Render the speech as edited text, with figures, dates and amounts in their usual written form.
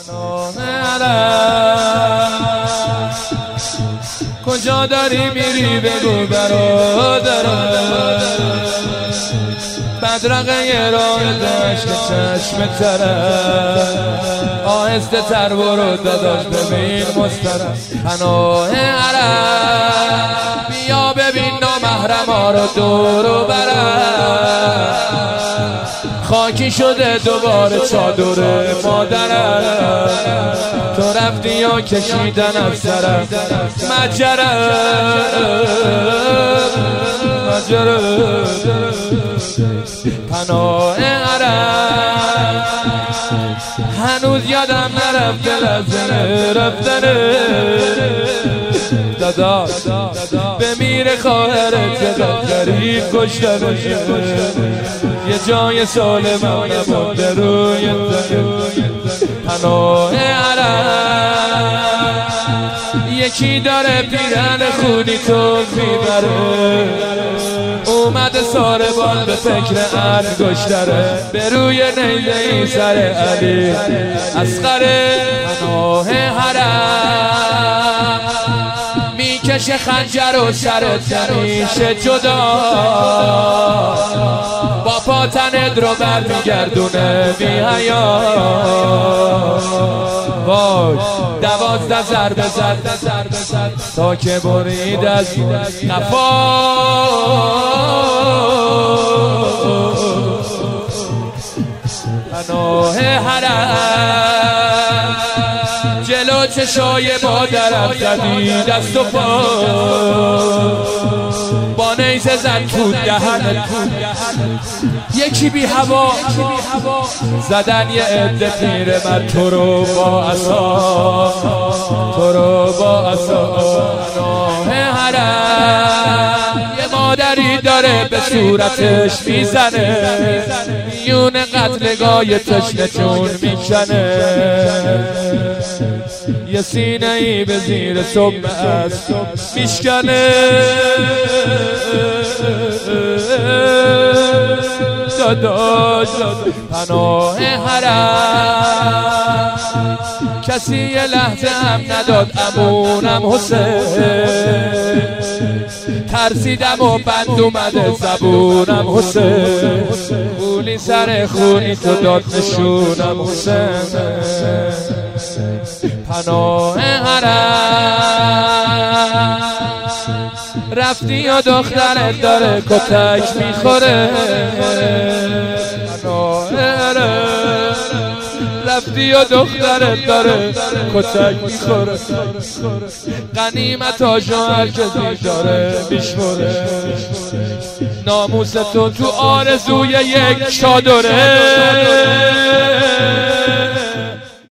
کجا داری میری بگو برادرم، بدرقه راه دشت چشم ترم، آهسته تر برو داداش ببین مسترم. پناه عرب بیا ببین نامحرما رو دور و برم، خاکی شده دوباره چادر مادرم، تو رفتی یا کشیدن از سرم مجرم. پناه عرب هنوز یادم نرفته لحظه رفتنه، دادا بمیره خواهرت چقدر غریب کشتنه، یه جای سالمم نمونده روی زمین. پناه عرب یکی داره پیرن خونی تو میبره، اومده ساربان به فکر انگشتره، به روی نیزه ای سر علی اصغره. پناه حرم میکشه خنجر و سرت نمیشه جدا، با پاتنت رو برمیگردونه بی حیا. وای 12 ضربه زد تا که برید از قفا، پناه حرم جلو چشای مادرم زدی دست و پا، با نیزه زد تو دهنت، یکی بی هوا زدن یه عده پیرمرد تو رو با عصا، تو رو با عصا. پناه حرم یه مادری داره به صورتش میزنه، میون قتلگاه تشنه چون میکنه، یه سینه ای به زیر صبح است میشکنه. داداش پناه حرم کسی یه لحظه هم نداد امونم حسین، ترسیدم و بند اومده زبونم حسین، بولی سر خونی تو داد نشونم حسین. پناه حرم رفتی یا دخترت داره کتک میخوره، پناه حرم رفتی یا دخترت داره کتک میخوره، غنیمت هاشو هر کسی داره میشموره، ناموس تو آرزوی یک چادره.